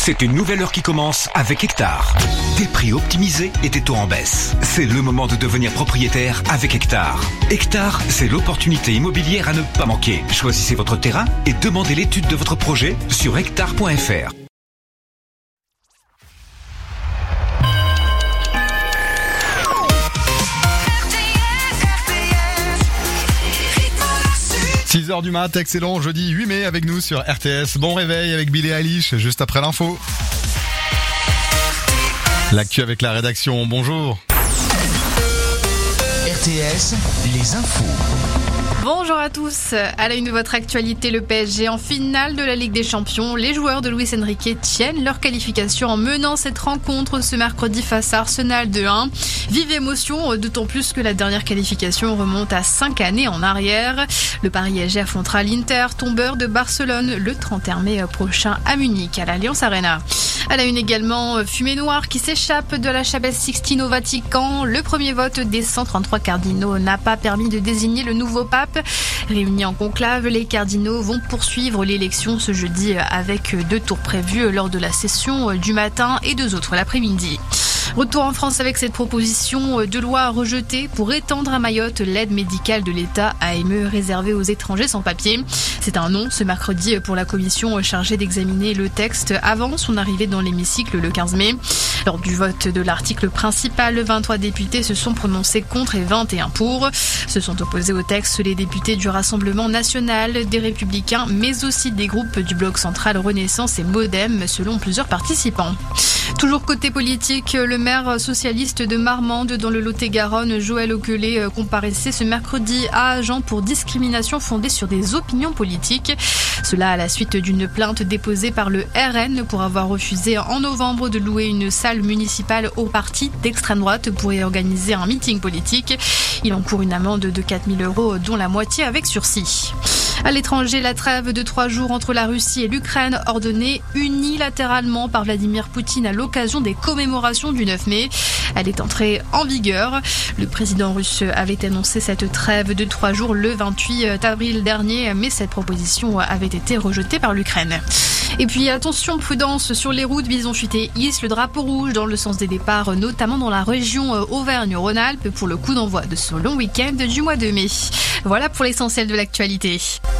C'est une nouvelle heure qui commence avec Hectare. Des prix optimisés et des taux en baisse. C'est le moment de devenir propriétaire avec Hectare. Hectare, c'est l'opportunité immobilière à ne pas manquer. Choisissez votre terrain et demandez l'étude de votre projet sur hectare.fr. « 6h du mat, excellent jeudi 8 mai avec nous sur RTS. Bon réveil avec Billie Eilish, juste après l'info. L'actu avec la rédaction, bonjour. RTS, les infos. Bonjour à tous. À la une de votre actualité, le PSG en finale de la Ligue des Champions. Les joueurs de Luis Enrique tiennent leur qualification en menant cette rencontre ce mercredi face à Arsenal 2-1. Vive émotion, d'autant plus que la dernière qualification remonte à 5 années en arrière. Le Paris-PSG affrontera l'Inter, tombeur de Barcelone, le 31 mai prochain à Munich, à l'Allianz Arena. À la une également, fumée noire qui s'échappe de la chapelle Sixtine au Vatican. Le premier vote des 133 cardinaux n'a pas permis de désigner le nouveau pape. Réunis en conclave, les cardinaux vont poursuivre l'élection ce jeudi avec 2 tours prévus lors de la session du matin et 2 autres l'après-midi. Retour en France avec cette proposition de loi rejetée pour étendre à Mayotte l'aide médicale de l'État AME réservée aux étrangers sans papier. C'est un non ce mercredi pour la commission chargée d'examiner le texte avant son arrivée dans l'hémicycle le 15 mai. Lors du vote de l'article principal, 23 députés se sont prononcés contre et 21 pour. Se sont opposés au texte les députés du Rassemblement national, des Républicains, mais aussi des groupes du Bloc central Renaissance et Modem, selon plusieurs participants. Toujours côté politique, le maire socialiste de Marmande dans le Lot-et-Garonne, Joël Oquelet, comparaissait ce mercredi à Agen pour discrimination fondée sur des opinions politiques. Cela à la suite d'une plainte déposée par le RN pour avoir refusé en novembre de louer une salle municipale au parti d'extrême droite pour y organiser un meeting politique. Il encourt une amende de 4 000 €, dont la moitié avec sursis. À l'étranger, la trêve de 3 jours entre la Russie et l'Ukraine, ordonnée unilatéralement par Vladimir Poutine à l'occasion des commémorations du 9 mai. Elle est entrée en vigueur. Le président russe avait annoncé cette trêve de 3 jours le 28 avril dernier, mais cette proposition avait été rejetée par l'Ukraine. Et puis attention, prudence sur les routes, Bison-Futé hisse le drapeau rouge dans le sens des départs, notamment dans la région Auvergne-Rhône-Alpes pour le coup d'envoi de ce long week-end du mois de mai. Voilà pour l'essentiel de l'actualité.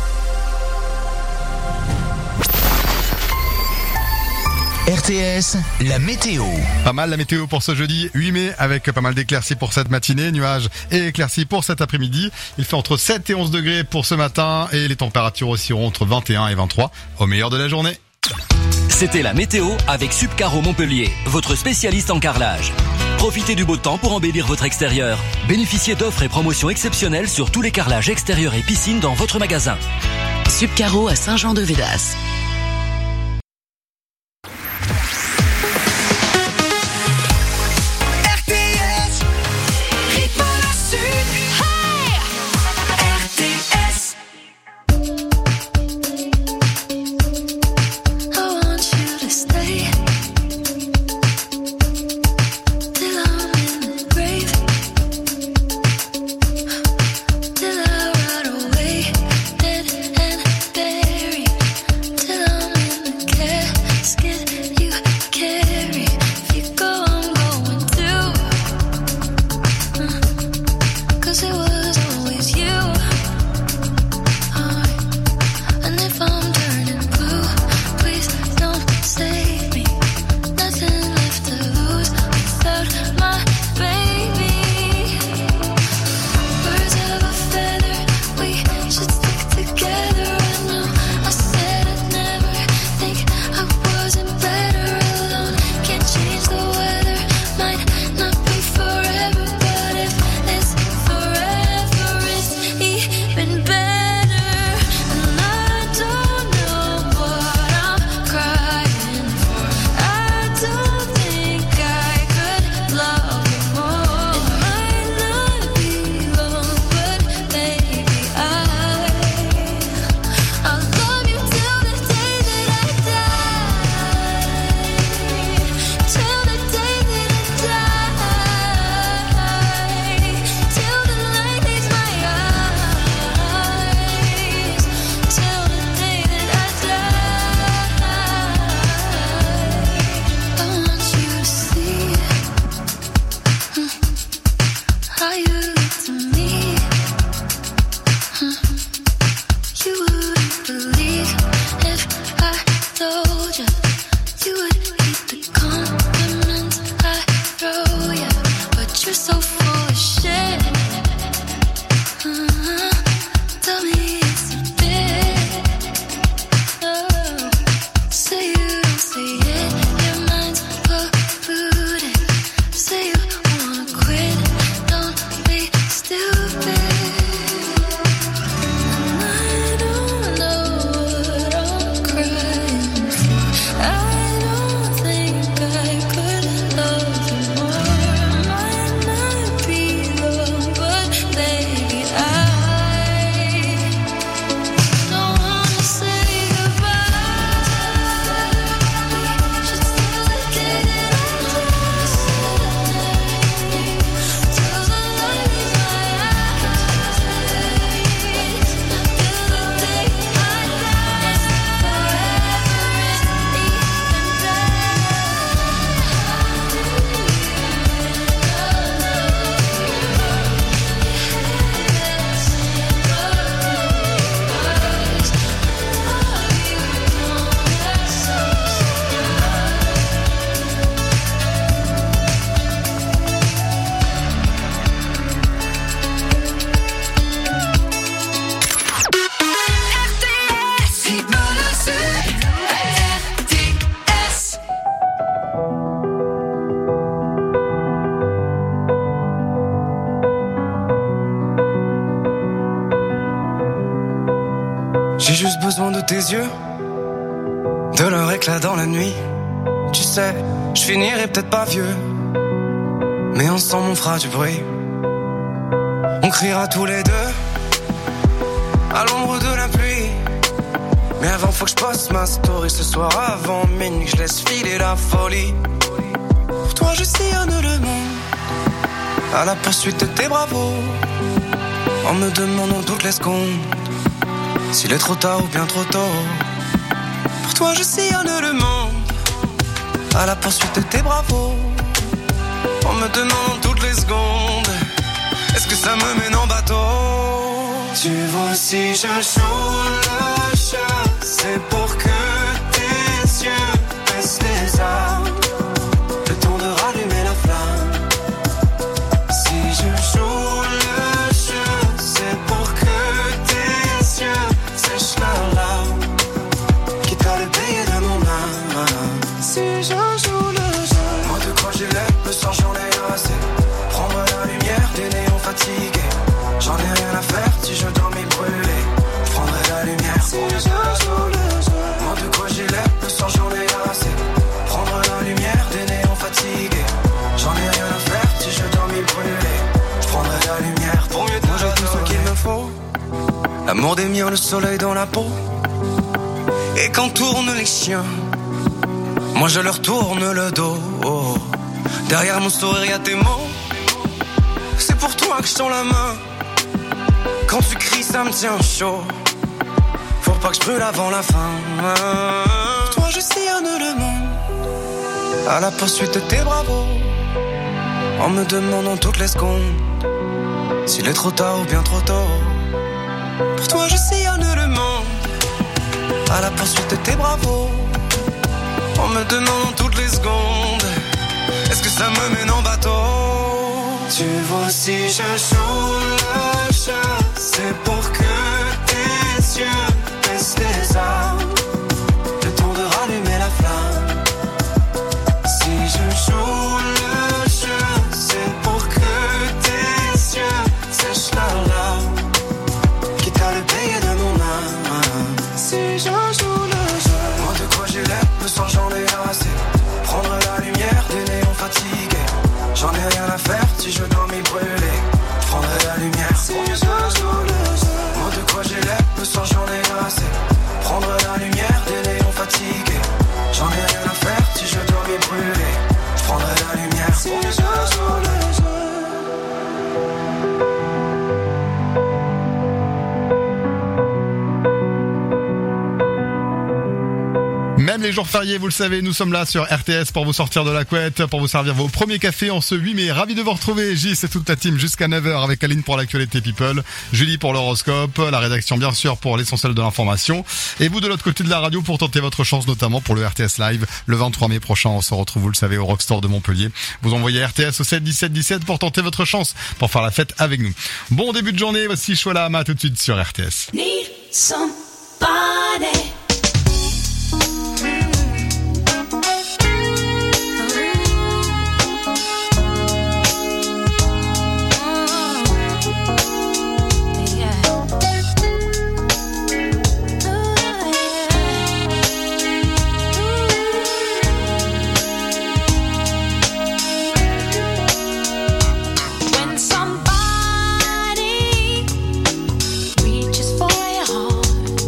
RTS, la météo. Pas mal la météo pour ce jeudi 8 mai avec pas mal d'éclaircies pour cette matinée, nuages et éclaircies pour cet après-midi. Il fait entre 7 et 11 degrés pour ce matin et les températures oscilleront entre 21 et 23 au meilleur de la journée. C'était la météo avec Subcaro Montpellier, votre spécialiste en carrelage. Profitez du beau temps pour embellir votre extérieur. Bénéficiez d'offres et promotions exceptionnelles sur tous les carrelages extérieurs et piscines dans votre magasin. Subcaro à Saint-Jean-de-Védas. Till J'ai juste besoin de tes yeux, de leur éclat dans la nuit. Tu sais, je finirai peut-être pas vieux, mais ensemble on fera du bruit. On criera tous les deux à l'ombre de la pluie. Mais avant faut que je poste ma story ce soir avant minuit, que je laisse filer la folie. Pour toi je sillonne le monde à la poursuite de tes bravos, en me demandant toutes les secondes s'il est trop tard ou bien trop tôt. Pour toi je sillonne le monde à la poursuite de tes bravos, en me demandant toutes les secondes est-ce que ça me mène en bateau. Tu vois si je joue le jeu, c'est pour que tes yeux baissent les armes, le temps de rallumer la flamme. Si je joue le jeu, c'est pour que tes yeux sèchent leurs larmes, quitte à le payer de mon âme. Si je joue le jeu, moi de quoi j'ai l'air, le soir j'en ai assez. Prendre la lumière des néons fatigués, j'en ai rien à faire si je dois m'y brûler. Je prendrai la lumière si je joue le jeu. Moi de quoi j'ai l'air, le soir j'en ai assez. Prendre la lumière des néons fatigués, j'en ai rien à faire si je dois m'y brûler. Je prendrai la lumière pour mieux te moi j'ai tout ce qu'il me faut, l'amour des miens, le soleil dans la peau. Et quand tournent les chiens, moi je leur tourne le dos. Derrière mon sourire y'a tes mots, c'est pour toi que je tends la main. Quand tu cries ça me tient chaud, faut pas que je brûle avant la fin. Pour toi je sillonne le monde à la poursuite de tes bravos, en me demandant toutes les secondes s'il est trop tard ou bien trop tôt. Pour toi je sillonne le monde à la poursuite de tes bravos, en me demandant toutes les secondes est-ce que ça me mène en bateau. Tu vois si je joue le jeu, c'est pour que tes yeux baissent les armes, le temps de rallumer la flamme. Si je joue le jeu, c'est pour que tes yeux sèchent leurs larmes, quitte à le payer de mon âme. Si je joue le jeu, moi de quoi j'ai l'air, le soir j'en ai assez. Prendre la lumière des néons fatigués, j'en ai rien à faire si je dois m'y brûler. Je prendrai la lumière si je joue le jeu. Moi de quoi j'ai l'air, le soir j'en ai assez. Prendre la lumière des néons fatigués, j'en ai rien à faire si je dois m'y brûler. Je prendrai la lumière si je joue le jeu. Même les jours fériés, vous le savez, nous sommes là sur RTS pour vous sortir de la couette, pour vous servir vos premiers cafés en ce 8 mai. Ravi de vous retrouver, Gis et toute la team jusqu'à 9h avec Aline pour l'actualité People, Julie pour l'horoscope, la rédaction bien sûr pour l'essentiel de l'information, et vous de l'autre côté de la radio pour tenter votre chance notamment pour le RTS Live le 23 mai prochain. On se retrouve, vous le savez, au Rockstore de Montpellier. Vous envoyez RTS au 7 17 17 pour tenter votre chance pour faire la fête avec nous. Bon début de journée, voici Shola Ama tout de suite sur RTS. Need somebody. When somebody reaches for your heart,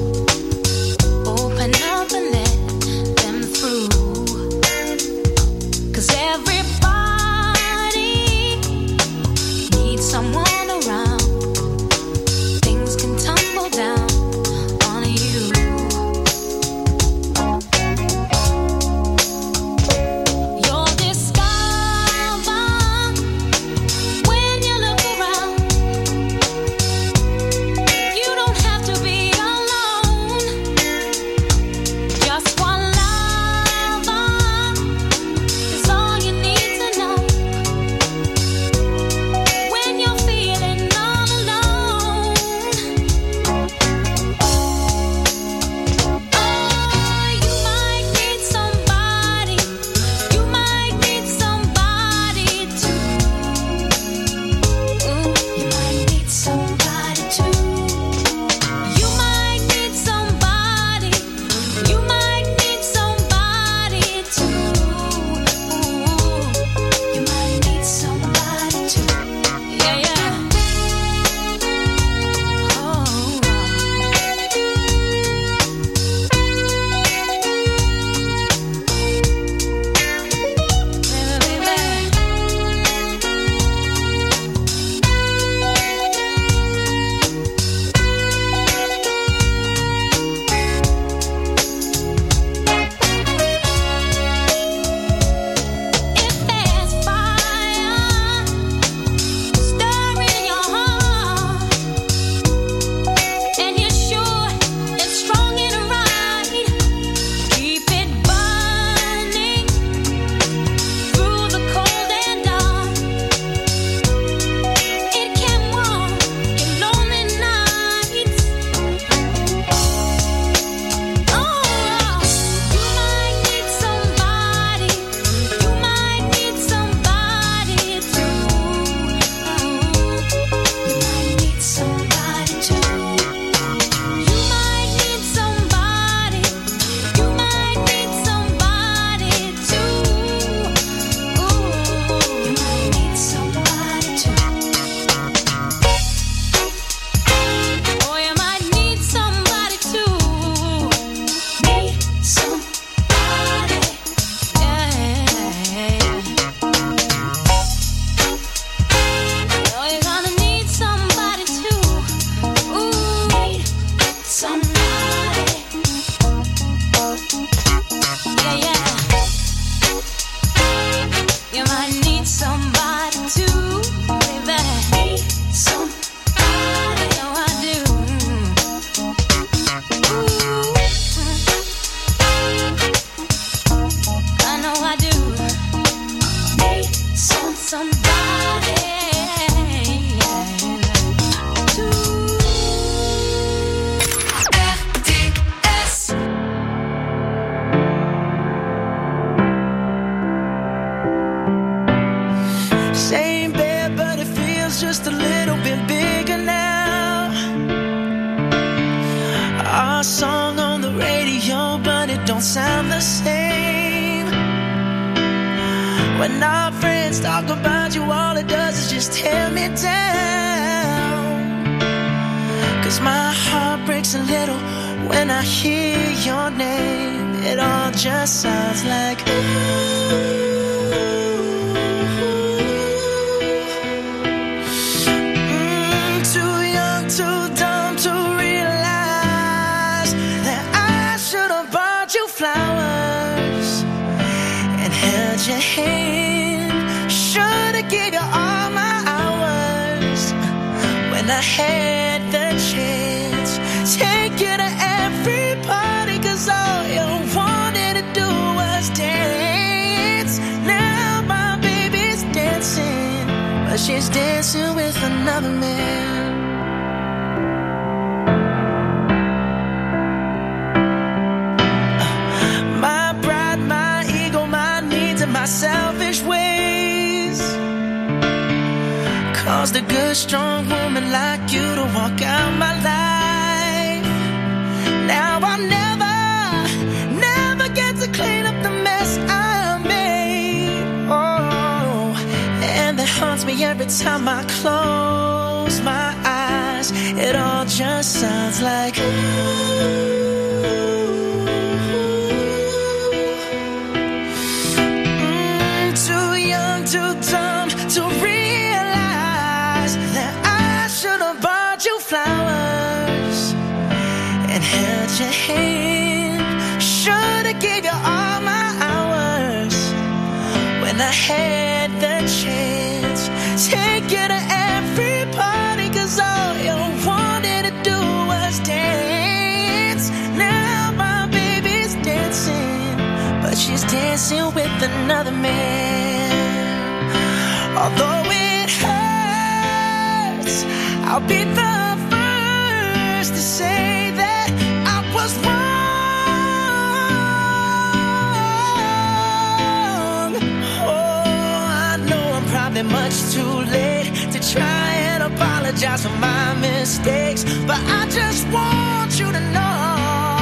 song on the radio, but it don't sound the same. When our friends talk about you, all it does is just tear me down. 'Cause my heart breaks a little when I hear your name. It all just sounds like ooh. Too young, too dumb to realize that I should have bought you flowers and held your hand. Should have given you all my hours when I had the chance. Take you to every party, 'cause all you wanted to do was dance. Now my baby's dancing, but she's dancing with another man. My pride, my ego, my needs, and my selfish ways caused a good, strong woman like you to walk out my life. Now I'll never get to clean up the mess I made. Oh, and that haunts me every time I close my eyes. It all just sounds like ooh. Too young, too dumb to realize that I should have bought you flowers and held your hand. Should have gave you all my hours when I had the chance. Take you to every party, 'cause all you wanted to do was dance. Now my baby's dancing, but she's dancing with another man. Although it hurts, I'll be the first to say that I was wrong. Oh, I know I'm probably much too late to try and apologize for my mistakes, but I just want you to know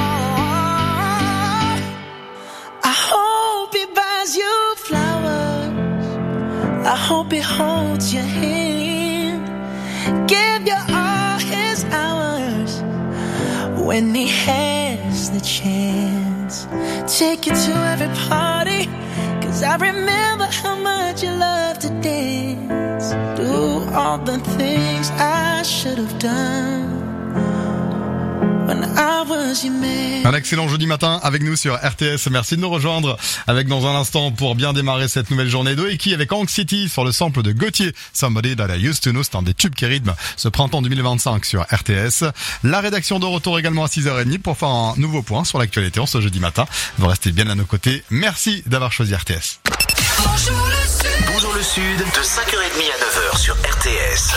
I hope he buys you flowers. I hope he holds your hand, give you all his hours when he has the chance. Take you to every party, 'cause I remember how much you love to dance. Do all the things I should have done when I was your man. Un excellent jeudi matin avec nous sur RTS. Merci de nous rejoindre avec dans un instant pour bien démarrer cette nouvelle journée de Eki avec Anxiety sur le sample de Gauthier. Somebody That I Used to Know. C'est un des tubes qui rythme ce printemps 2025 sur RTS. La rédaction de retour également à 6h30 pour faire un nouveau point sur l'actualité en ce jeudi matin. Vous restez bien à nos côtés. Merci d'avoir choisi RTS. Bonjour le Sud. Bonjour le Sud, de 5h30 à 9h sur RTS.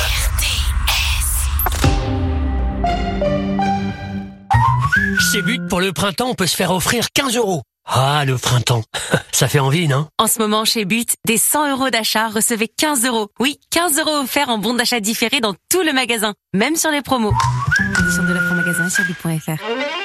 Chez But, pour le printemps, on peut se faire offrir 15 €. Ah, le printemps. Ça fait envie, non? En ce moment, chez But, des 100 € d'achat, recevez 15 €. Oui, 15 € offerts en bon d'achat différé dans tout le magasin, même sur les promos. Conditions de l'offre en magasin sur but.fr.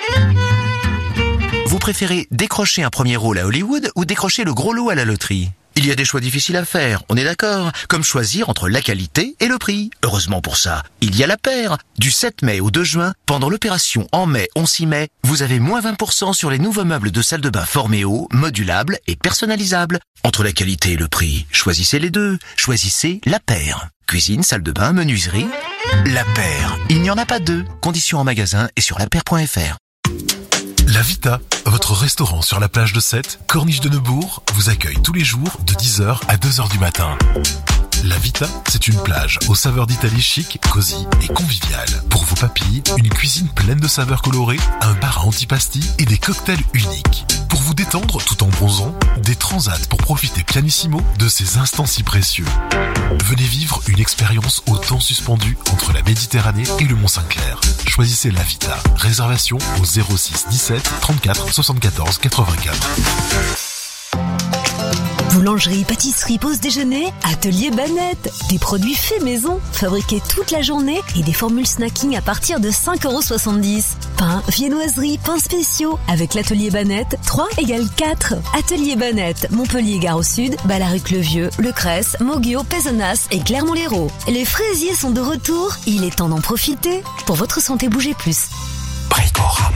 Vous préférez décrocher un premier rôle à Hollywood ou décrocher le gros lot à la loterie? Il y a des choix difficiles à faire, on est d'accord, comme choisir entre la qualité et le prix. Heureusement pour ça, il y a la paire. Du 7 mai au 2 juin, pendant l'opération En mai, on s'y met, vous avez moins 20% sur les nouveaux meubles de salle de bain Forméo, modulables et personnalisables. Entre la qualité et le prix, choisissez les deux. Choisissez la paire. Cuisine, salle de bain, menuiserie. La paire, il n'y en a pas deux. Conditions en magasin et sur lapaire.fr. La Vita, votre restaurant sur la plage de Sète, Corniche de Neubourg, vous accueille tous les jours de 10h à 2h du matin. La Vita, c'est une plage aux saveurs d'Italie chic, cosy et conviviale. Pour vos papilles, une cuisine pleine de saveurs colorées, un bar à antipasti et des cocktails uniques. Pour vous détendre tout en bronzant, des transats pour profiter pianissimo de ces instants si précieux. Venez vivre une expérience au temps suspendu entre la Méditerranée et le Mont-Saint-Clair. Choisissez La Vita. Réservation au 06 17 34 74 84. Boulangerie, pâtisserie, pause déjeuner, Atelier Banette. Des produits faits maison, fabriqués toute la journée et des formules snacking à partir de 5,70 €. Pain, viennoiserie, pains spéciaux. Avec l'Atelier Banette, 3 égale 4. Atelier Banette, Montpellier, Gare au Sud, Ballaruc-le-Vieux, Le Cresse, Moguio, Pézenas et Clermont-Lérault. Les fraisiers sont de retour, il est temps d'en profiter. Pour votre santé, bougez plus. Bricorama.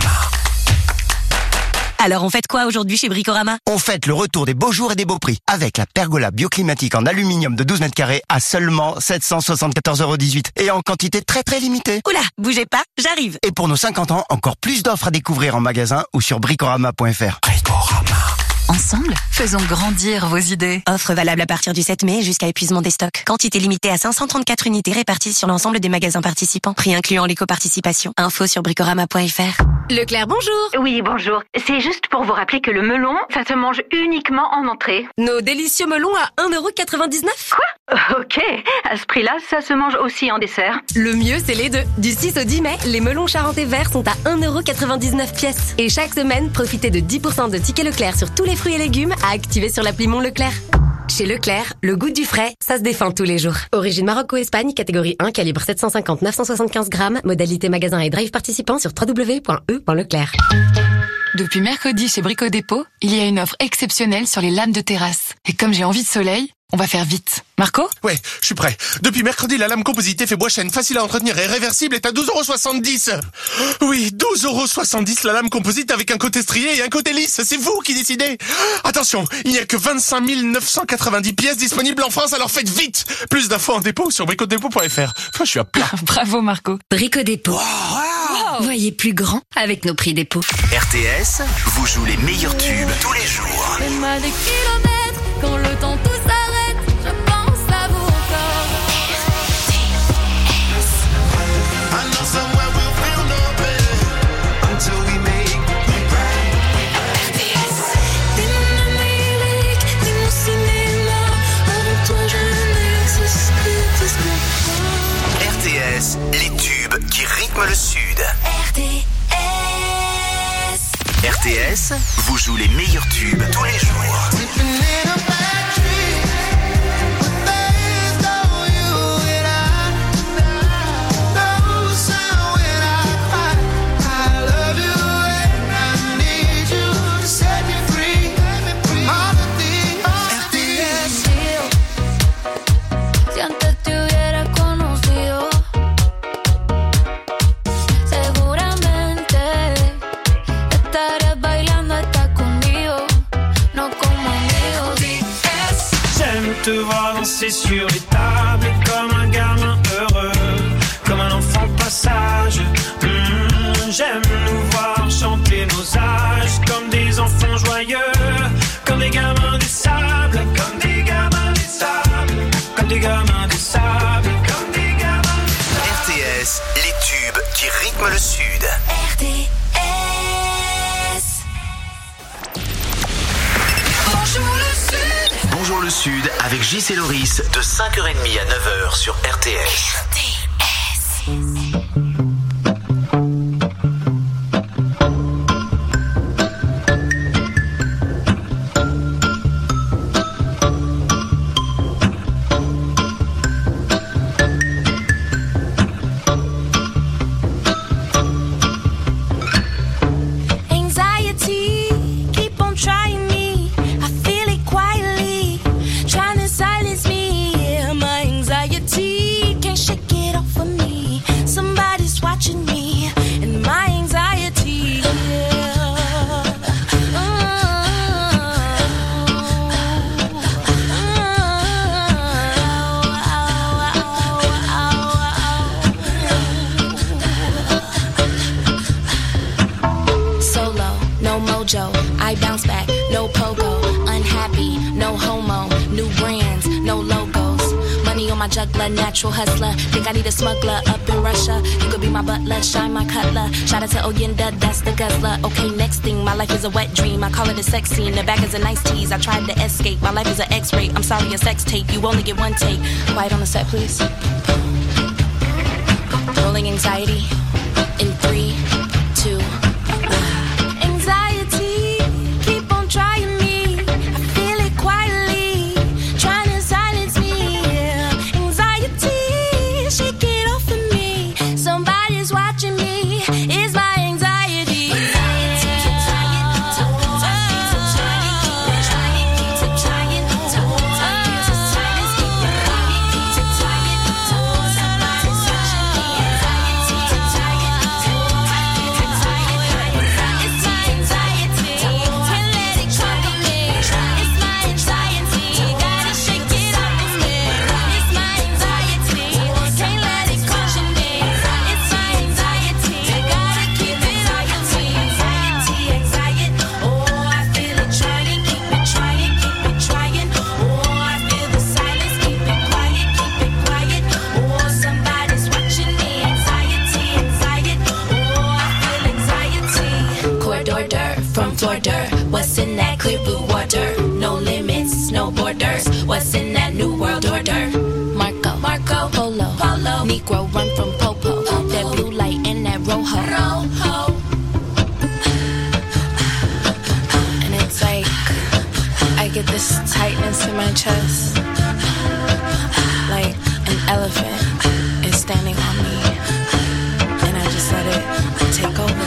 Alors on fête quoi aujourd'hui chez Bricorama? On fête le retour des beaux jours et des beaux prix avec la pergola bioclimatique en aluminium de 12 mètres carrés à seulement 774,18 € et en quantité très très limitée. Oula, bougez pas, j'arrive. Et pour nos 50 ans, encore plus d'offres à découvrir en magasin ou sur bricorama.fr. Bricorama. Ensemble, faisons grandir vos idées. Offre valable à partir du 7 mai jusqu'à épuisement des stocks. Quantité limitée à 534 unités réparties sur l'ensemble des magasins participants. Prix incluant l'éco-participation. Info sur bricorama.fr. Leclerc, bonjour. Oui, bonjour. C'est juste pour vous rappeler que le melon, ça se mange uniquement en entrée. Nos délicieux melons à 1,99 €. Quoi? Ok. À ce prix-là, ça se mange aussi en dessert. Le mieux, c'est les deux. Du 6 au 10 mai, les melons charentais verts sont à 1,99 € pièce. Et chaque semaine, profitez de 10% de tickets Leclerc sur tous les fruits et légumes à activer sur l'appli Mon Leclerc. Chez Leclerc, le goût du frais, ça se défend tous les jours. Origine Maroc-Espagne, catégorie 1, calibre 750-975 grammes, modalité magasin et drive participant sur www.e.leclerc. Depuis mercredi chez Brico Dépôt, il y a une offre exceptionnelle sur les lames de terrasse. Et comme j'ai envie de soleil, on va faire vite. Marco? Ouais, je suis prêt. Depuis mercredi, la lame composite effet bois chêne, facile à entretenir et réversible est à 12,70 €. Oui, 12,70 € la lame composite avec un côté strié et un côté lisse. C'est vous qui décidez. Attention, il n'y a que 25 990 pièces disponibles en France, alors faites vite. Plus d'infos en dépôt sur bricodépôt.fr. Je suis à plat. Bravo Marco. Brico Dépôt. Voyez plus grand avec nos prix dépôt. RTS vous joue les meilleurs tubes tous les jours. Des mal des kilomètres, quand le temps tout s'arrête, je pense à vous encore. I know somewhere we'll feel no pain until we make it right. RTS. T'es mon Amérique, t'es mon cinéma. Avec toi je n'existe plus. RTS, les tubes qui rythment le Sud. RTS vous joue les meilleurs tubes tous les jours. Te voir danser sur les tables comme un gamin heureux, comme un enfant de passage. J'aime nous voir chanter nos âges comme des enfants joyeux, comme des gamins du sable, comme des gamins du sable, comme des gamins du sable, comme des gamins du sable. RTS, les tubes qui rythment le Sud. RTS. Bonjour le Sud. Bonjour le Sud avec Gis et Loris de 5h30 à 9h sur RTS. Anxiety, keep on trying me. I feel it quietly, trying to silence me. Yeah, my anxiety can't shake it off of me. Somebody's watching me, and my anxiety. Solo, no mojo. I bounce back, no pogo. Unhappy, no homo. New brands, no logos. Money on my juggler, natural hustler. Think I need a smuggler up in Russia. You could be my butler, shine my cutler. Shout out to Oyenda, that's the guzzler. Okay, next thing, my life is a wet dream. I call it a sex scene. The back is a nice tease. I tried to escape. My life is an X-ray. I'm sorry, a sex tape. You only get one take. Quiet on the set, please. Rolling anxiety in 3, 2. Anxiety, keep on trying me. I feel it quietly, clear blue water. No limits, no borders. What's in that new world order? Marco, Polo, Negro run from Popo. That blue light and that Rojo. And it's like I get this tightness in my chest, like an elephant is standing on me, and I just let it take over.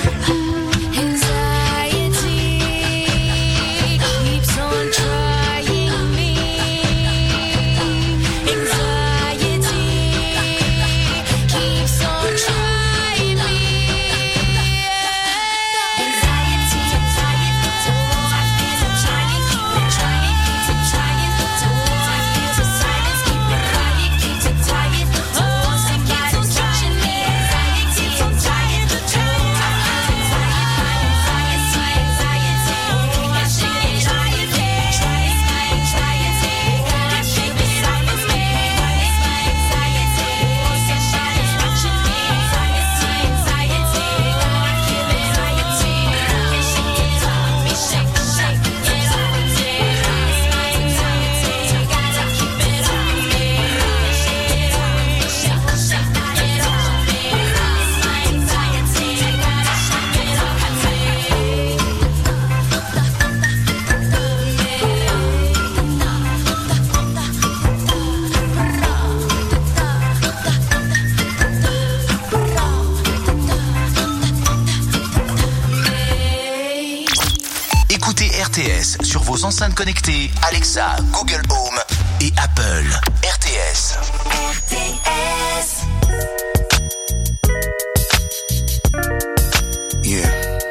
RTS sur vos enceintes connectées Alexa, Google Home et Apple. RTS. Yeah.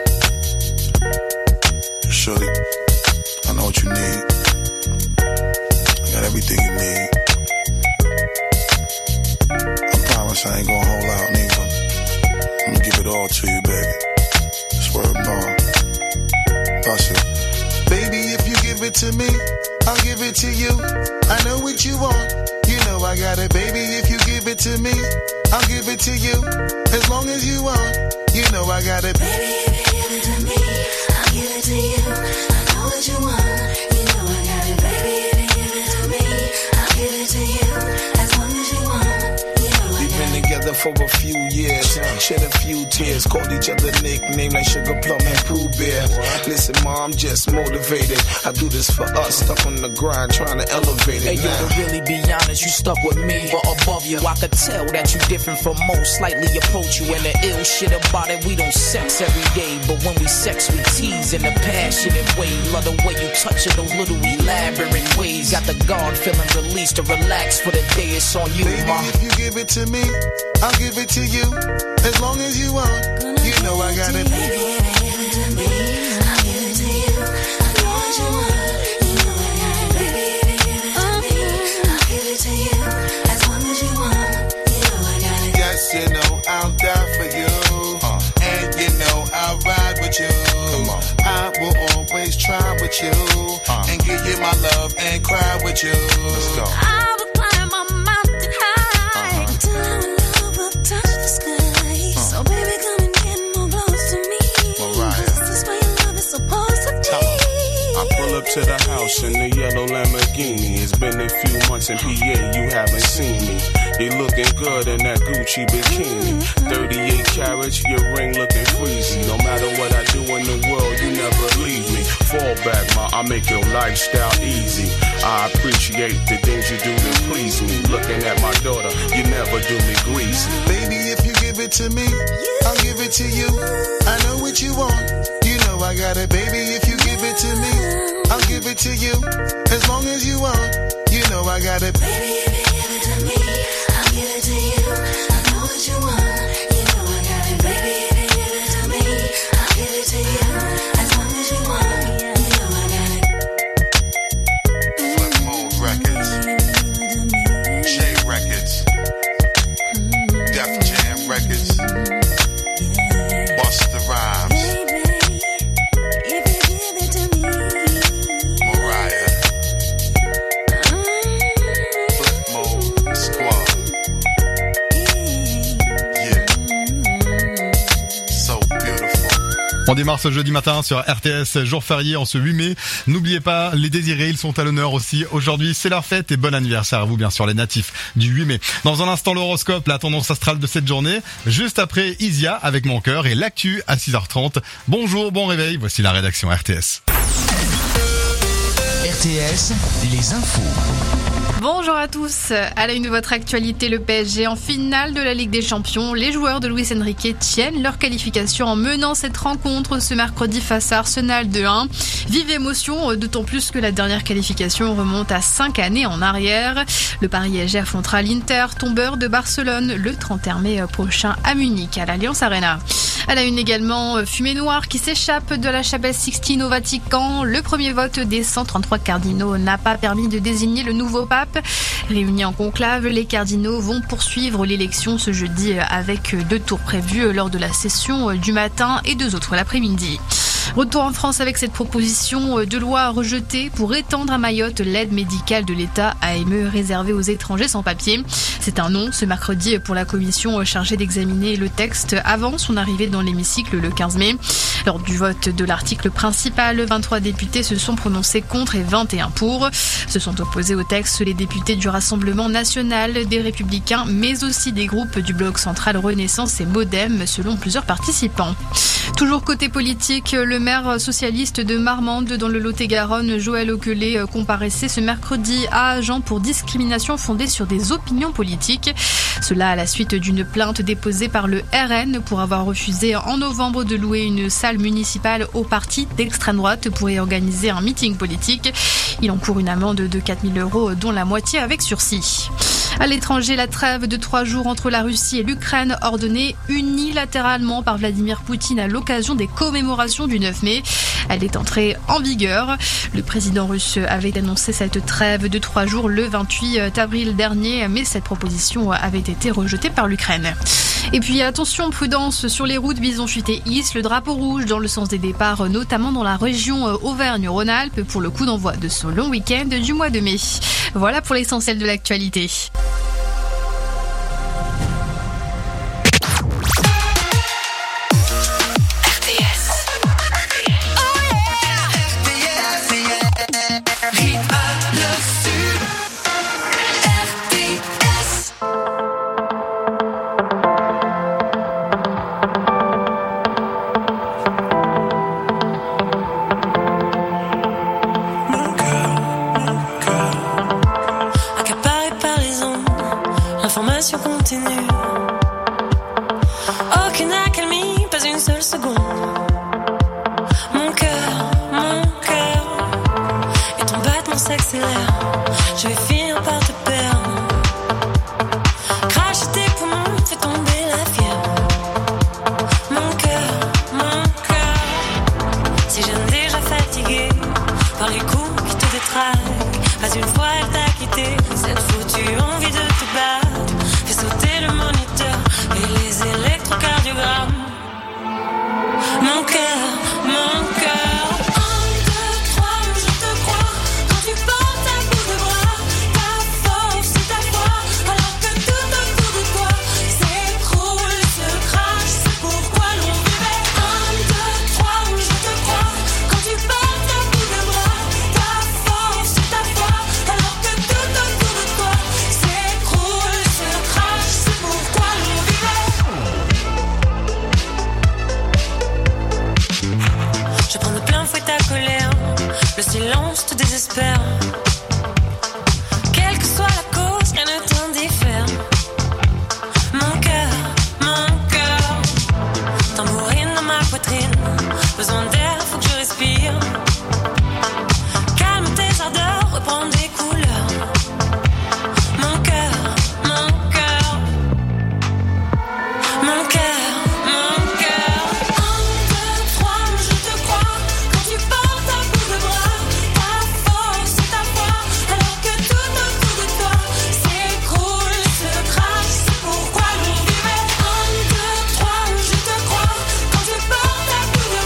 Shorty, I know what you need. I got everything you need. I promise I ain't gonna hold out, nigga. I'm gonna give it all to you, baby. Swear bond. Bust it. Baby, if you give it to me, I'll give it to you. I know what you want. You know I got it, baby. If you give it to me, I'll give it to you. As long as you want, you know I got it. Baby, if you give it to me, I'll give it to you. I know what you want. You know I got it, baby. If you give it to me, I'll give it to you. As long as you want. We've been together for a few years, shed a few tears, called each other nicknames like Sugar Plum and Pooh Bear. Listen, Ma, I'm just motivated. I do this for us, stuck on the grind, trying to elevate it. Hey, yo, to really be honest, you stuck with me, but above you, I could tell that you different from most. Slightly approach you, and the ill shit about it, we don't sex every day, but when we sex, we tease in a passionate way. Love the way you touch it, those little elaborate ways. Got the guard feeling released to relax for the day. It's on you, baby, Ma. If you give it to me, I'll give it to you. As long as you want, you know I got it. Baby, if you give it to me, I'll give it to you. I know what you want. You know I got it. Baby, if you give it to me, I'll give it to you. As long as you want, you know I got it. Yes, you know I'll die for you. And you know I'll ride with you. Come on. I will always try with you. And give you my love and cry with you. Let's go. I will climb a mountain high till our love will touch the sky. So baby, come and get more close to me. Mariah. This is where your love is supposed to be. I pull up to the house in the yellow Lamborghini. It's been a few months in PA, you haven't seen me. You looking good in that Gucci bikini. 38 carats, your ring looking freezy. No matter what I do in the world, you never leave me. Fall back, ma, I make your lifestyle easy. I appreciate the things you do to please me. Looking at my daughter, you never do me greasy. Baby, if you give it to me, I'll give it to you. I know what you want. You know I got it, baby. If you give it to me, I'll give it to you. As long as you want, you know I got it. Baby, if you give it to me, I'll give it to you. I know what you want. You know I got it. Baby, if you give it to me, I'll give it to you. As long as you want, you know I got it. Flip Mode Records, J Records, Def Jam Records, Busta Rhymes, Mariah, Flip Mode Squad. On démarre ce jeudi matin sur RTS, jour férié en ce 8 mai. N'oubliez pas, les désirés, ils sont à l'honneur aussi. Aujourd'hui, c'est leur fête et bon anniversaire à vous, bien sûr, les natifs du 8 mai. Dans un instant, l'horoscope, la tendance astrale de cette journée. Juste après, Isia avec Mon Cœur et l'actu à 6h30. Bonjour, bon réveil, voici la rédaction RTS. RTS, les infos. Bonjour à tous. À la une de votre actualité, le PSG en finale de la Ligue des Champions. Les joueurs de Luis Enrique tiennent leur qualification en menant cette rencontre ce mercredi face à Arsenal 2-1. Vive émotion, d'autant plus que la dernière qualification remonte à 5 années en arrière. Le Paris-PSG affrontera l'Inter, tombeur de Barcelone, le 31 mai prochain à Munich, à l'Allianz Arena. À la une également, fumée noire qui s'échappe de la chapelle Sixtine au Vatican. Le premier vote des 133 cardinaux n'a pas permis de désigner le nouveau pape. Réunis en conclave, les cardinaux vont poursuivre l'élection ce jeudi avec 2 tours prévus lors de la session du matin et 2 autres l'après-midi. Retour en France avec cette proposition de loi rejetée pour étendre à Mayotte l'aide médicale de l'État AME réservée aux étrangers sans papier. C'est un non ce mercredi pour la commission chargée d'examiner le texte avant son arrivée dans l'hémicycle le 15 mai. Lors du vote de l'article principal, 23 députés se sont prononcés contre et 21 pour. Se sont opposés au texte les députés du Rassemblement national, des Républicains, mais aussi des groupes du Bloc central Renaissance et Modem, selon plusieurs participants. Toujours côté politique, le maire socialiste de Marmande dans le Lot-et-Garonne, Joël Oquelet, comparaissait ce mercredi à Agen pour discrimination fondée sur des opinions politiques. Cela à la suite d'une plainte déposée par le RN pour avoir refusé en novembre de louer une salle municipale au parti d'extrême droite pour y organiser un meeting politique. Il encourt une amende de 4 000 €, dont la moitié avec sursis. À l'étranger, la trêve de 3 jours entre la Russie et l'Ukraine, ordonnée unilatéralement par Vladimir Poutine à l'occasion des commémorations du 9 mai. Elle est entrée en vigueur. Le président russe avait annoncé cette trêve de 3 jours le 28 avril dernier, mais cette proposition avait été rejetée par l'Ukraine. Et puis attention, prudence sur les routes Bison-Futé-Is, le drapeau rouge dans le sens des départs, notamment dans la région Auvergne-Rhône-Alpes pour le coup d'envoi de ce long week-end du mois de mai. Voilà pour l'essentiel de l'actualité. L'information continue. Aucune accalmie, pas une seule seconde. Mon cœur, et ton battement s'accélère. Je vais finir par te perdre. Cracher tes poumons, fais tomber la fièvre. Mon cœur, si j'aime déjà fatigué par les coups qui te détraquent. Pas une fois elle t'a quitté, cette foutue envie de te battre. Fais sauter le moniteur et les électrocardiogrammes. Mon cœur. 1, 2, 3, je te crois. Quand tu portes à bout de bras, ta force et ta foi, alors que tout autour de toi s'écroule, se crache. C'est pourquoi l'on vivait. 1, 2, 3, je te crois. Quand tu portes à bout de bras, ta force et ta foi, alors que tout autour de toi s'écroule, se crache. C'est pourquoi l'on vivait. Je prends de plein fouet ta colère, le silence te désespère. Quelle que soit la cause, rien ne t'indiffère. Mon cœur, tambourine dans ma poitrine. Besoin d'air, faut que je respire. Calme tes ardeurs, reprends des couleurs. Mon cœur, mon cœur. 1, 2, 3, je te crois. Quand tu portes à bout de bras, ta force et ta foi, alors que tout autour de toi s'écroule, se crache. C'est pourquoi l'on vivait. 1, 2, 3, je te crois. Quand tu portes à bout de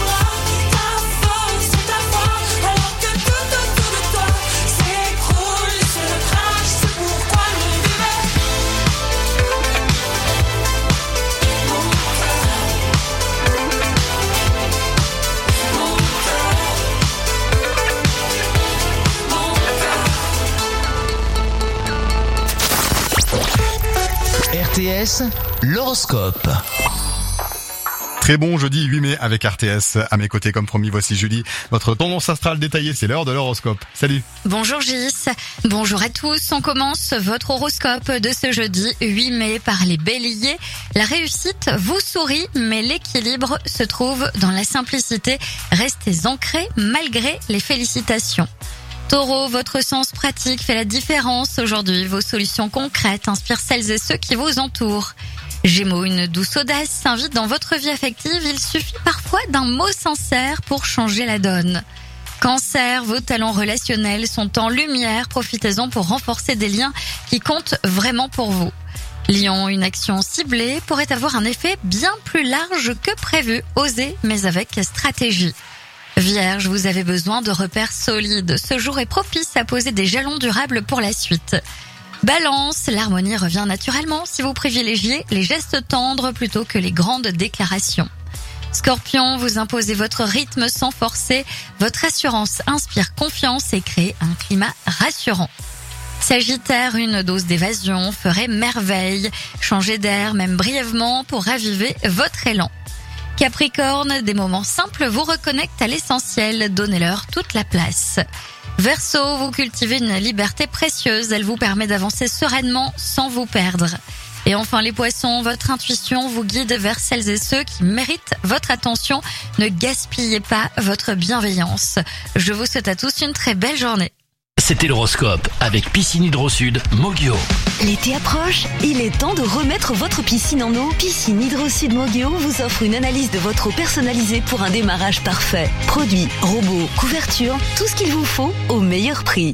RTS, l'horoscope. Très bon jeudi 8 mai avec RTS. À mes côtés, comme promis, voici Julie. Votre tendance astrale détaillée, c'est l'heure de l'horoscope. Salut. Bonjour Gis. Bonjour à tous. On commence votre horoscope de ce jeudi 8 mai par les béliers. La réussite vous sourit, mais l'équilibre se trouve dans la simplicité. Restez ancrés malgré les félicitations. Taureau, votre sens pratique fait la différence aujourd'hui. Vos solutions concrètes inspirent celles et ceux qui vous entourent. Gémeaux, une douce audace s'invite dans votre vie affective. Il suffit parfois d'un mot sincère pour changer la donne. Cancer, vos talents relationnels sont en lumière. Profitez-en pour renforcer des liens qui comptent vraiment pour vous. Lion, une action ciblée pourrait avoir un effet bien plus large que prévu. Osez, mais avec stratégie. Vierge, vous avez besoin de repères solides. Ce jour est propice à poser des jalons durables pour la suite. Balance, l'harmonie revient naturellement si vous privilégiez les gestes tendres plutôt que les grandes déclarations. Scorpion, vous imposez votre rythme sans forcer. Votre assurance inspire confiance et crée un climat rassurant. Sagittaire, une dose d'évasion ferait merveille. Changez d'air, même brièvement, pour raviver votre élan. Capricorne, des moments simples vous reconnectent à l'essentiel. Donnez-leur toute la place. Verseau, vous cultivez une liberté précieuse. Elle vous permet d'avancer sereinement sans vous perdre. Et enfin les poissons, votre intuition vous guide vers celles et ceux qui méritent votre attention. Ne gaspillez pas votre bienveillance. Je vous souhaite à tous une très belle journée. C'était l'horoscope avec Piscine Hydro Sud Mogio. L'été approche, il est temps de remettre votre piscine en eau. Piscine Hydro Sud Mogio vous offre une analyse de votre eau personnalisée pour un démarrage parfait. Produits, robots, couverture, tout ce qu'il vous faut au meilleur prix.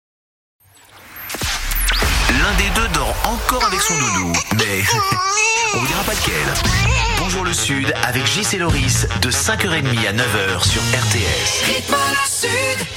L'un des deux dort encore avec son doudou, mais on vous dira pas lequel. Bonjour le Sud avec Gis et Loris de 5h30 à 9h sur RTS. Rythme le Sud.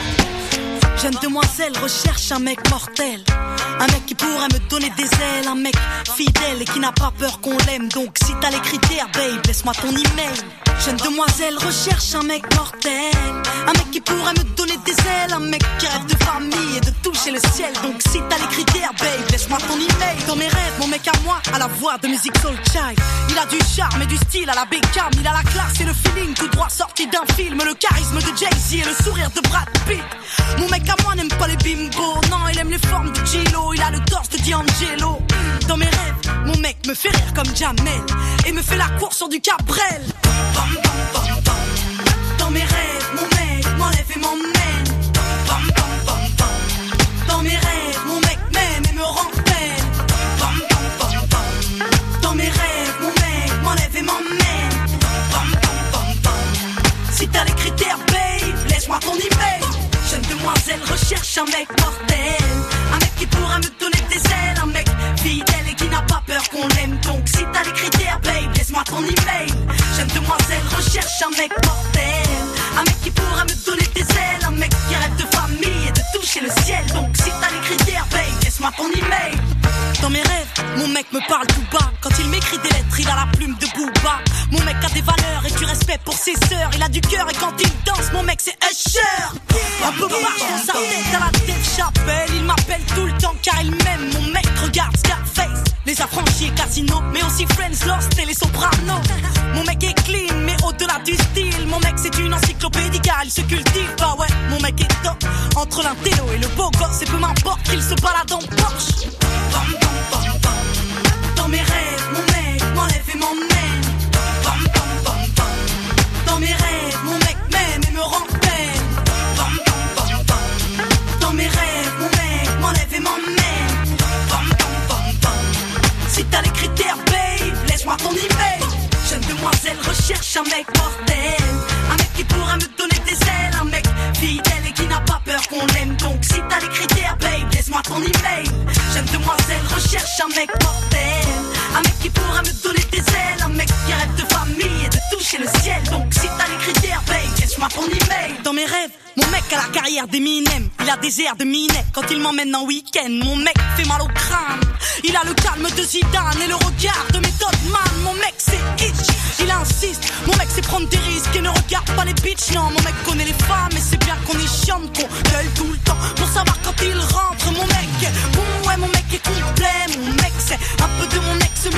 Jeune demoiselle recherche un mec mortel. Un mec qui pourrait me donner des ailes. Un mec fidèle et qui n'a pas peur qu'on l'aime. Donc si t'as les critères, babe, laisse-moi ton email. Jeune demoiselle recherche un mec mortel. Un mec qui pourrait me donner des ailes. Un mec qui rêve de famille et de toucher le ciel. Donc si t'as les critères, babe, laisse-moi ton email. Dans mes rêves, mon mec à moi a la voix de musique soul child. Il a du charme et du style à la Beckham. Il a la classe et le feeling tout droit sorti d'un film. Le charisme de Jay-Z et le sourire de Brad Pitt. Mon mec à moi n'aime pas les bimbos. Non, il aime les formes de Gilo. Il a le torse de D'Angelo. Dans mes rêves, mon mec me fait rire comme Jamel et me fait la course sur du Cabrel. Bam, bam, bam, bam. Dans mes rêves, mon mec m'enlève et m'emmène. Bam, bam, bam, bam. Dans mes rêves, mon mec m'aime et me rend peine. Bam, bam, bam, bam. Dans mes rêves, mon mec m'enlève et m'emmène. Bam, bam, bam, bam. Si t'as les critères, babe, laisse-moi ton email. Jeune demoiselle recherche un mec mortel. Un mec qui pourra me donner des ailes. Un mec fidèle et qui n'a pas peur qu'on l'aime. Donc si t'as les critères, babe, laisse-moi ton email. Jeune demoiselle recherche un mec mortel. Un mec qui pourra me donner des ailes. Un mec qui rêve de famille et de toucher le ciel. Donc si t'as les critères, babe, laisse-moi ton email. Dans mes rêves, mon mec me parle tout bas. Quand il m'écrit des lettres, il a la plume de Booba. Mon mec a des valeurs et du respect pour ses sœurs. Il a du cœur et quand il danse, mon mec c'est Usher. Un peu marche dans sa tête à la Dave Chappelle. Il m'appelle tout le temps car il m'aime. Mon mec regarde Scarface, Les Affranchis et Casino, mais aussi Friends, Lost et les Sopranos. Mon mec est clean, mais au-delà du style, mon mec c'est une encyclopédie car il se cultive. Bah ouais, mon mec est top. Entre l'intello et le beau gosse, et peu m'importe qu'il se balade en Porsche. Bam, bam, bam, bam. Dans mes rêves, mon mec m'enlève et m'emmène. Bam, bam, bam, bam. Dans mes rêves, mon mec m'aime et me rend peine. Bam, bam, bam, bam. Dans mes rêves, mon mec m'enlève et m'emmène. Bam, bam, bam, bam. Si t'as les critères, babe, laisse-moi ton email. Jeune demoiselle recherche un mec mortel. Un mec qui pourra me donner des ailes. Un mec fidèle et qui n'a pas peur qu'on l'aime. Donc si t'as les critères, babe, laisse-moi ton email. Jeune demoiselle recherche un mec mortel. Un mec qui pourra me donner des ailes. Un mec qui rêve de famille et de toucher le ciel. Donc si t'as les critères, babe, laisse-moi ton email. Dans mes rêves, mon mec a la carrière d'Eminem. Il a des airs de Minet quand il m'emmène en week-end. Mon mec fait mal au crâne. Il a le calme de Zidane et le regard de Method Man. Mon mec c'est itch, il insiste. Mon mec c'est prendre des risques et ne regarde pas les bitches. Non, mon mec connaît les femmes et c'est bien qu'on est chiant, qu'on gueule tout le temps pour savoir quand il rentre. Mon mec est bon, ouais, mon mec est complet. Mon mec c'est un peu de mon ex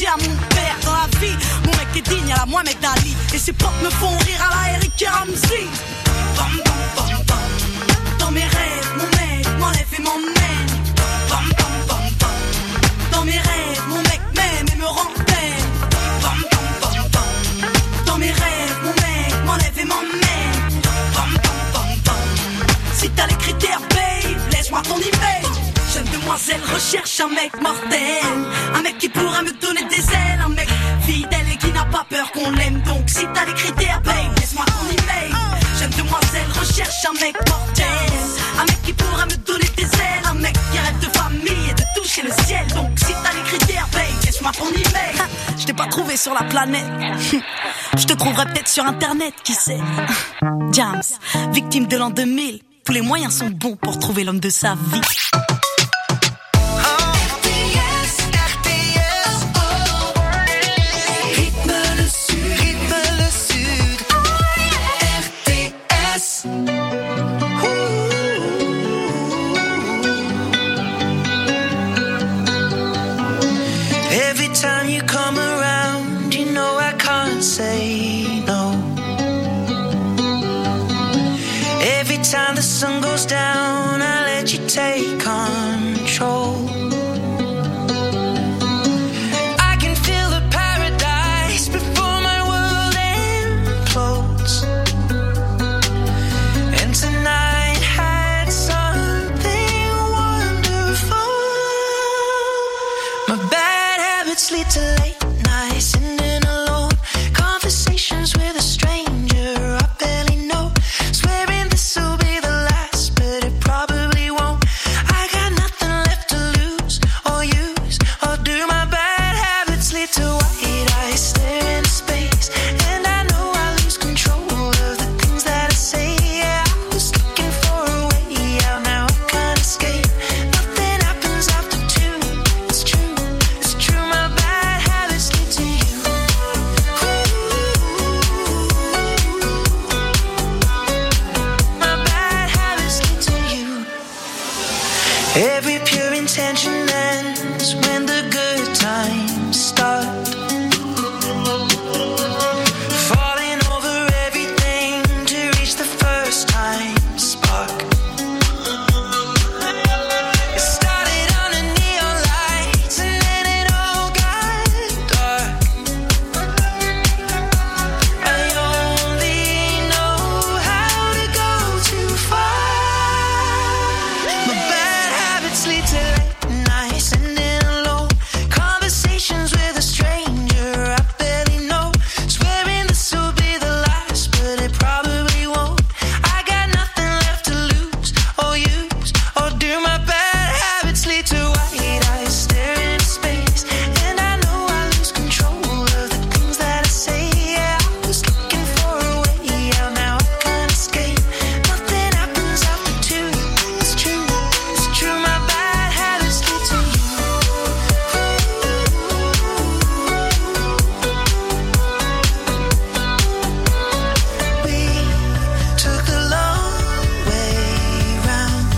dit à mon père dans la vie, mon mec est digne à la Mohamed Ali. Et ses potes me font rire à la Eric Ramsey. Bam bam bam bam. Dans mes rêves, mon mec m'enlève et m'emmène. Bam bam bam bam. Dans mes rêves, mon mec m'aime et me rend belle. Bam bam bam bam. Dans mes rêves, mon mec m'enlève et m'emmène. Bam bam bam bam. Si t'as les critères, babe, laisse-moi ton email. Jeune demoiselle recherche un mec mortel, un mec qui pourra me donner des ailes, un mec fidèle et qui n'a pas peur qu'on l'aime. Donc si t'as les critères, babe, laisse-moi ton email. Jeune demoiselle recherche un mec mortel, un mec qui pourra me donner des ailes, un mec qui rêve de famille et de toucher le ciel. Donc si t'as les critères, babe, laisse-moi ton email. Je t'ai pas trouvé sur la planète, je te trouverai peut-être sur internet, qui sait. James, victime de l'an 2000, tous les moyens sont bons pour trouver l'homme de sa vie. Every time you come around, you know I can't say no. Every time the sun goes down, I let you take control. I can feel the paradise before my world implodes. And tonight had something wonderful. My bad habits lead to late nights, sitting alone, conversations with a stranger I barely know, swearing this will be the last, but it probably won't. I got nothing left to lose or use or do. My bad habits lead to white eyes staring into space, and I know I lose control of the things that I say. Yeah, I was looking for a way out, now I can't escape. Nothing happens after two. It's true, it's true. My bad habits lead to you. My bad habits lead to you. Every pure intention ends when the good times start. Falling over everything to reach the first time spark. It started under neon lights and then it all got dark. I only know how to go too far. My bad habits lead to late nights, sitting alone, conversations with a stranger I barely know, swearing this will be the last, but it probably won't. I got nothing left to lose or use or do. My bad habits lead to white eyes staring into space, and I know I lose control of the things that I say. Yeah, I was looking for a way out, now I can't escape. Nothing happens after two. It's true, it's true. My bad habits lead to you. We took the long way round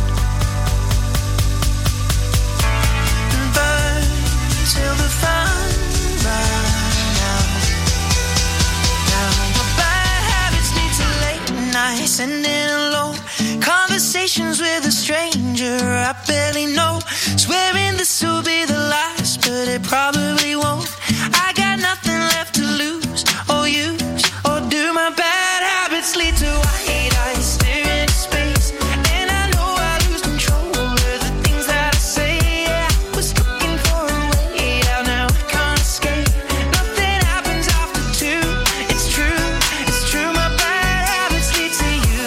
and burned till the fun ran out. Now my bad habits lead to late nights, sitting alone, conversations with a stranger I barely know, swearing this will be the last, but it probably won't. I got nothing left to lose or use or do. My bad habits lead to white eyes staring into space, and I know I lose control of the things that I say. Yeah, I was looking for a way out, now I can't escape. Nothing happens after two. It's true, it's true. My bad habits lead to you.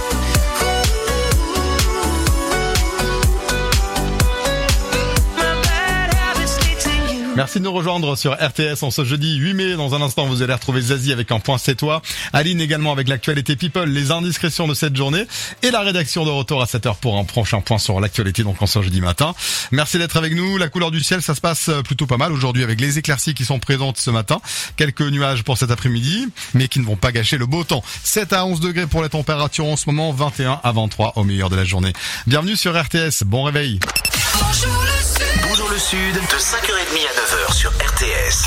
My bad habits lead to you. Merci de nous rejoindre sur RTS en ce jeudi 8 mai. Dans un instant, vous allez retrouver Zazie avec un point c'est toi. Aline également avec l'actualité People, les indiscrétions de cette journée et la rédaction de retour à 7h pour un prochain point sur l'actualité, donc en ce jeudi matin. Merci d'être avec nous. La couleur du ciel, ça se passe plutôt pas mal aujourd'hui avec les éclaircies qui sont présentes ce matin. Quelques nuages pour cet après-midi, mais qui ne vont pas gâcher le beau temps. 7 à 11 degrés pour les températures en ce moment, 21 à 23 au meilleur de la journée. Bienvenue sur RTS. Bon réveil. Bonjour le le Sud, de 5h30 à 9h sur RTS.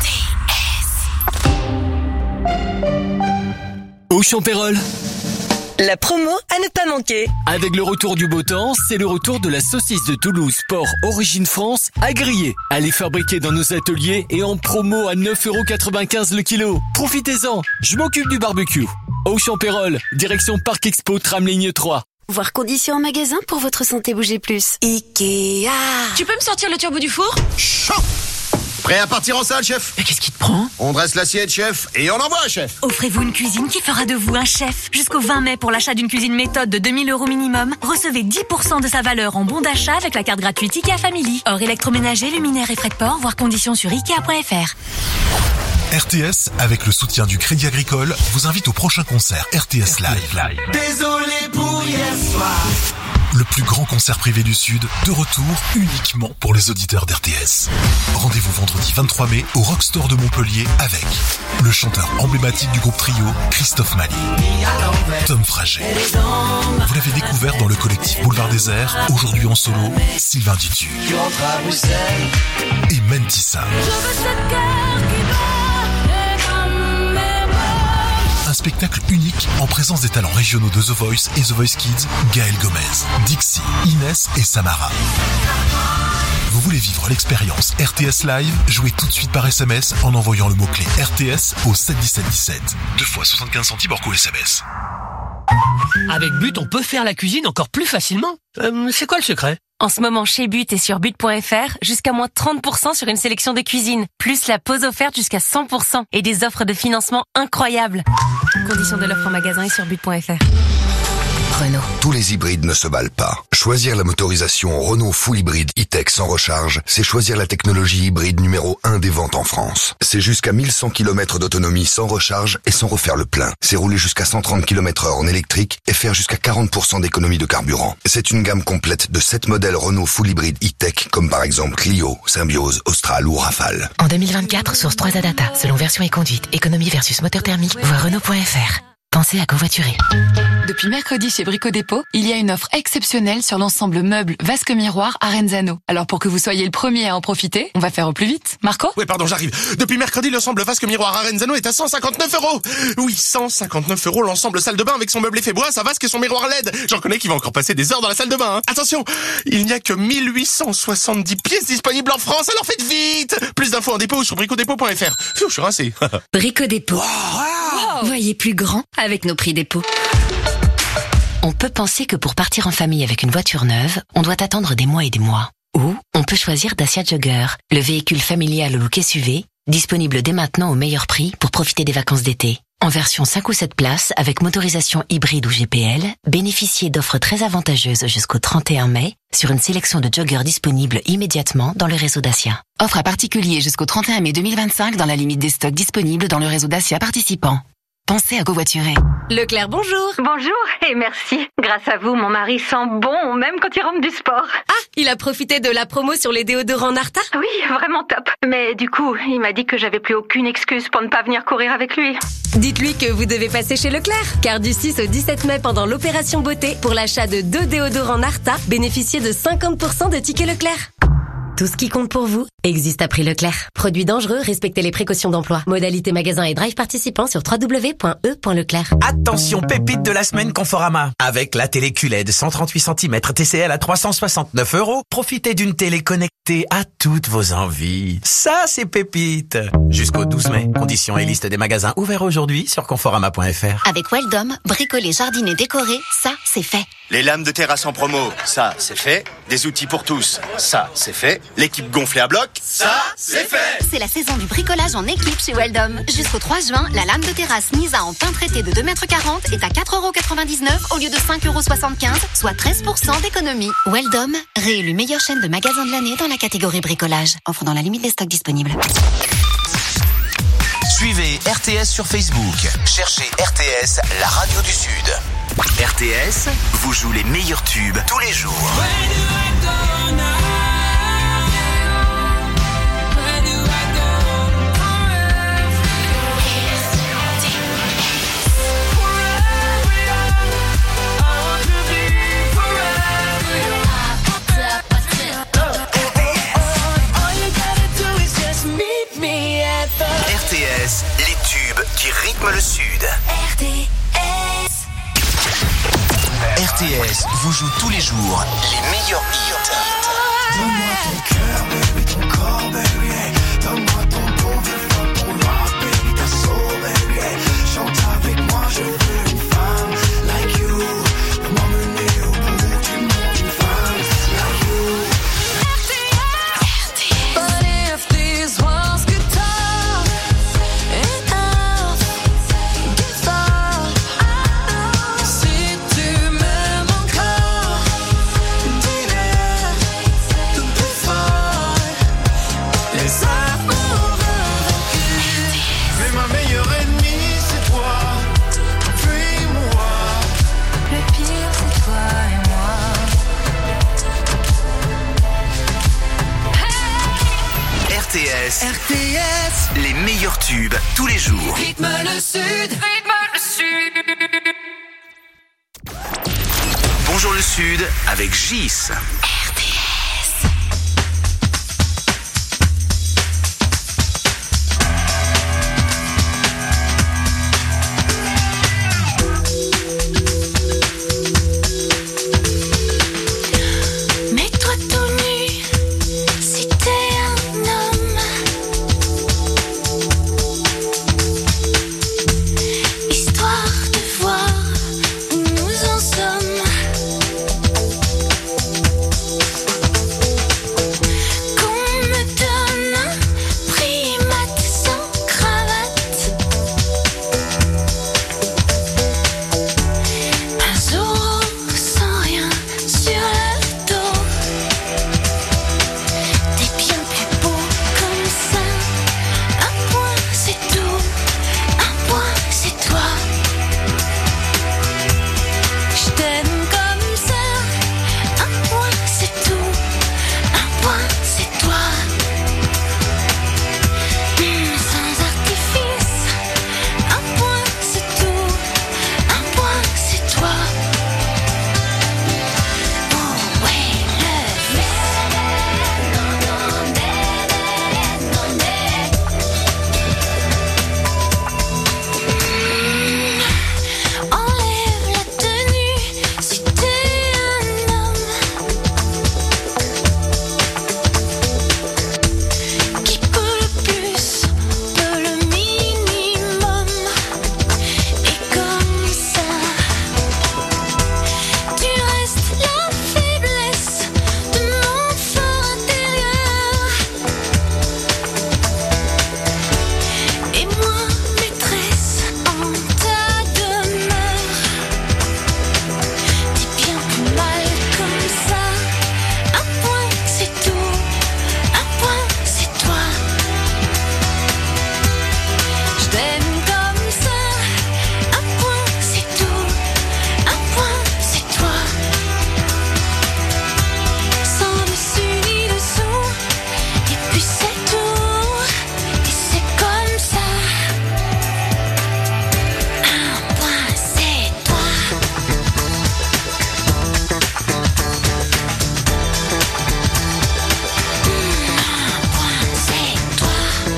Auchan Pérol. La promo à ne pas manquer. Avec le retour du beau temps, c'est le retour de la saucisse de Toulouse Sport Origine France à griller. Elle est fabriquée dans nos ateliers et en promo à 9,95€ le kilo. Profitez-en, je m'occupe du barbecue. Auchan Pérol, direction Parc Expo, tram ligne 3. Voir conditions en magasin pour votre santé bouger plus. Ikea. Tu peux me sortir le turbo du four ? Chaud. Prêt à partir en salle, chef? Mais qu'est-ce qui te prend ? On dresse l'assiette, chef, et on envoie, chef. Offrez-vous une cuisine qui fera de vous un chef. Jusqu'au 20 mai, pour l'achat d'une cuisine méthode de 2 000 € minimum, recevez 10% de sa valeur en bon d'achat avec la carte gratuite IKEA Family. Hors électroménager, luminaire et frais de port, voir conditions sur Ikea.fr. RTS, avec le soutien du Crédit Agricole, vous invite au prochain concert RTS Live. Désolé pour hier soir. Le plus grand concert privé du Sud, de retour uniquement pour les auditeurs d'RTS. Rendez-vous vendredi 23 mai au Rockstore de Montpellier avec le chanteur emblématique du groupe Trio, Christophe Maly, Tom Frager. Vous l'avez découvert dans le collectif Boulevard Désert, aujourd'hui en solo, Sylvain Ditu et Mentissa. Un spectacle unique en présence des talents régionaux de The Voice et The Voice Kids, Gaël Gomez, Dixie, Inès et Samara. Vous voulez vivre l'expérience RTS Live? Jouez tout de suite par SMS en envoyant le mot-clé RTS au 71717. 2 fois 75 centimes hors coût SMS. Avec But, on peut faire la cuisine encore plus facilement. C'est quoi le secret ? En ce moment, chez But et sur But.fr, jusqu'à moins 30% sur une sélection de cuisine. Plus la pause offerte jusqu'à 100% et des offres de financement incroyables. Conditions de l'offre en magasin et sur But.fr. Renault. Tous les hybrides ne se valent pas. Choisir la motorisation Renault Full Hybride E-Tech sans recharge, c'est choisir la technologie hybride numéro 1 des ventes en France. C'est jusqu'à 1100 km d'autonomie sans recharge et sans refaire le plein. C'est rouler jusqu'à 130 km/h en électrique et faire jusqu'à 40% d'économie de carburant. C'est une gamme complète de 7 modèles Renault Full Hybride E-Tech, comme par exemple Clio, Symbiose, Austral ou Rafale. En 2024, source 3 Data, selon version et conduite, économie versus moteur thermique, voir Renault.fr. Pensez à covoiturer. Depuis mercredi chez Brico Dépôt, il y a une offre exceptionnelle sur l'ensemble meuble vasque miroir Arenzano. Alors pour que vous soyez le premier à en profiter, on va faire au plus vite. Marco ? Oui, pardon, j'arrive. Depuis mercredi, l'ensemble vasque miroir Arenzano est à 159 €. Oui, 159 € l'ensemble salle de bain avec son meuble effet bois, sa vasque et son miroir LED. J'en connais qui va encore passer des heures dans la salle de bain. Hein. Attention, il n'y a que 1870 pièces disponibles en France, alors faites vite. Plus d'infos en dépôt sur bricodépôt.fr. Je suis rincé. Brico Dépôt. Voyez plus grand avec nos prix dépôt. On peut penser que pour partir en famille avec une voiture neuve, on doit attendre des mois et des mois. Ou on peut choisir Dacia Jogger, le véhicule familial au look SUV, disponible dès maintenant au meilleur prix pour profiter des vacances d'été. En version 5 ou 7 places, avec motorisation hybride ou GPL, bénéficiez d'offres très avantageuses jusqu'au 31 mai sur une sélection de joggers disponibles immédiatement dans le réseau Dacia. Offre à particulier jusqu'au 31 mai 2025 dans la limite des stocks disponibles dans le réseau Dacia participant. Pensez à covoiturer. Leclerc, bonjour. Bonjour et merci. Grâce à vous, mon mari sent bon, même quand il rentre du sport. Ah, il a profité de la promo sur les déodorants Narta ? Oui, vraiment top. Mais du coup, il m'a dit que j'avais plus aucune excuse pour ne pas venir courir avec lui. Dites-lui que vous devez passer chez Leclerc. Car du 6 au 17 mai, pendant l'opération beauté, pour l'achat de 2 déodorants Narta, bénéficiez de 50% de tickets Leclerc. Tout ce qui compte pour vous existe à prix Leclerc. Produits dangereux, respectez les précautions d'emploi. Modalité magasin et drive participants sur www.e.leclerc. Attention, pépite de la semaine Conforama. Avec la télé QLED 138 cm TCL à 369 €, profitez d'une télé connectée à toutes vos envies. Ça, c'est pépite. Jusqu'au 12 mai. Conditions et liste des magasins ouverts aujourd'hui sur conforama.fr. Avec Weldom, bricoler, jardiner, décorer, ça, c'est fait. Les lames de terrasse en promo, ça, c'est fait. Des outils pour tous, ça, c'est fait. L'équipe gonflée à bloc, ça, c'est fait. C'est la saison du bricolage en équipe chez Weldom. Jusqu'au 3 juin, la lame de terrasse Nisa en pin traité de 2,40 m est à 4,99 € au lieu de 5,75 €, soit 13% d'économie. Weldom, réélu meilleure chaîne de magasins de l'année dans la catégorie bricolage. Offre dans la limite des stocks disponibles. Suivez RTS sur Facebook. Cherchez RTS, la radio du Sud. RTS vous joue les meilleurs tubes tous les jours. le Sud. RTS vous joue tous les jours les meilleurs hits. Donne-moi ton cœur, baby, ton corps, baby, hey. Donne-moi ton bon vieux fuck, ton rock, baby, ta soul, baby, hey. Chante avec moi, je veux une femme like you. Pour m'emmener au bout du monde, une femme like you. But if these walls could talk, enough, give up. Si tu m'aimes encore, dis-le tout plus fort. Les amours vaincus. Mais ma meilleure ennemie, c'est toi. Fuis-moi. Le pire, c'est toi et moi. RTS, les meilleurs tubes tous les jours. Rythme le Sud. Bonjour le Sud avec Gis. Mets-toi tout nu si t'es un homme. Histoire de voir où nous en sommes. Qu'on me donne un primate sans cravate. Un Zorro sans rien sur le dos. T'es bien plus beau comme ça. Un point c'est tout, un point c'est toi. Je t'aime comme ça. Un point c'est tout, un point c'est toi. Sans artifice. Un point c'est tout, un point c'est toi. Oh ouais, le enlève la tenue si t'es un homme. Qui peut le plus, peut le minimum. Et comme ça, tu restes la faiblesse de mon fort intérieur. Et moi, maîtresse en ta demeure. T'es bien plus mal comme ça. Un point c'est tout, un point c'est toi. Je t'aime comme ça. Un point c'est tout, un point c'est toi. Sans dessus ni dessous. Et puis c'est tout, et c'est comme ça. Un point c'est toi. Un point c'est toi.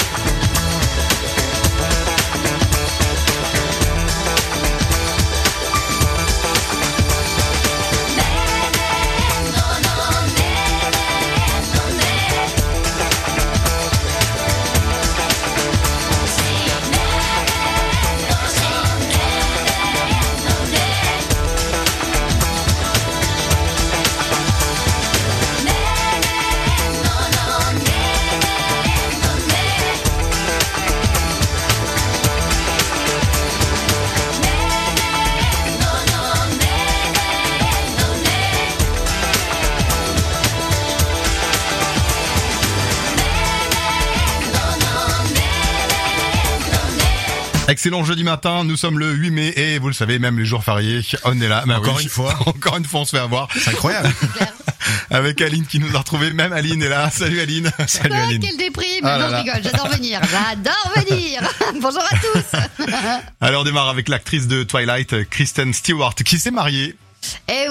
Excellent jeudi matin, nous sommes le 8 mai et vous le savez, même les jours fériés, on est là. Bah Encore oui, une fois. Encore une fois, on se fait avoir. C'est incroyable. Avec Aline qui nous a retrouvés. Même Aline est là. Salut Aline. Salut Oh, Aline. quelle déprime. Ah là Non, là. je rigole, j'adore venir. J'adore venir. Bonjour à tous. Alors on démarre avec l'actrice de Twilight, Kristen Stewart, qui s'est mariée. Eh ouais,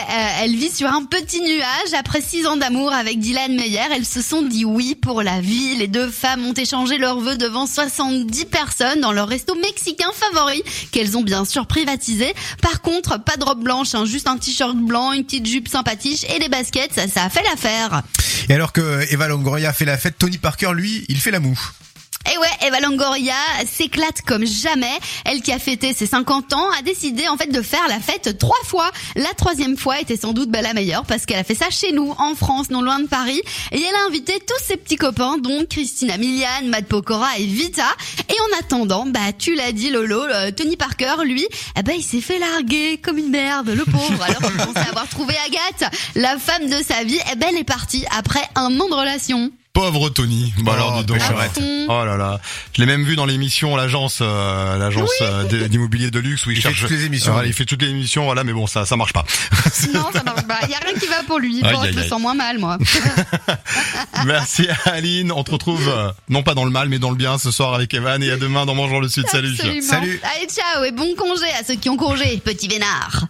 elle vit sur un petit nuage. Après 6 ans d'amour avec Dylan Meyer, elles se sont dit oui pour la vie. Les deux femmes ont échangé leurs vœux devant 70 personnes dans leur resto mexicain favori, qu'elles ont bien sûr privatisé. Par contre, pas de robe blanche, juste un t-shirt blanc, une petite jupe sympathique et des baskets, ça a fait l'affaire. Et alors que Eva Longoria fait la fête, Tony Parker, lui, il fait la moue. Et ouais, Eva Longoria s'éclate comme jamais. Elle qui a fêté ses 50 ans a décidé en fait de faire la fête 3 fois. La 3e fois était sans doute la meilleure parce qu'elle a fait ça chez nous, en France, non loin de Paris. Et elle a invité tous ses petits copains, dont Christina Milian, Matt Pokora et Vita. Et en attendant, tu l'as dit Lolo, Tony Parker, lui, il s'est fait larguer comme une merde, le pauvre. Alors qu'il pensait avoir trouvé Agathe, la femme de sa vie, elle est partie après 1 an de relation. Pauvre Tony. Alors dis donc. Oh là là. Je l'ai même vu dans l'émission l'agence d'immobilier de luxe où il cherche toutes les émissions. Il fait toutes les émissions, voilà, mais bon, ça marche pas. Non, ça marche pas. Il y a rien qui va pour lui. Bon, je me sens moins mal, moi. Merci Aline. On te retrouve non pas dans le mal mais dans le bien ce soir avec Evan et à demain dans Bonjour le Sud. Salut. Absolument. Salut. Allez, ciao et bon congé à ceux qui ont congé, petit vénard.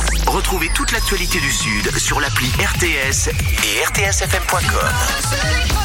Retrouvez toute l'actualité du Sud sur l'appli RTS et rtsfm.com.